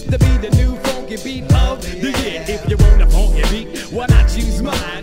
to be the new funky beat of the year. If you want a funky beat, why not choose mine?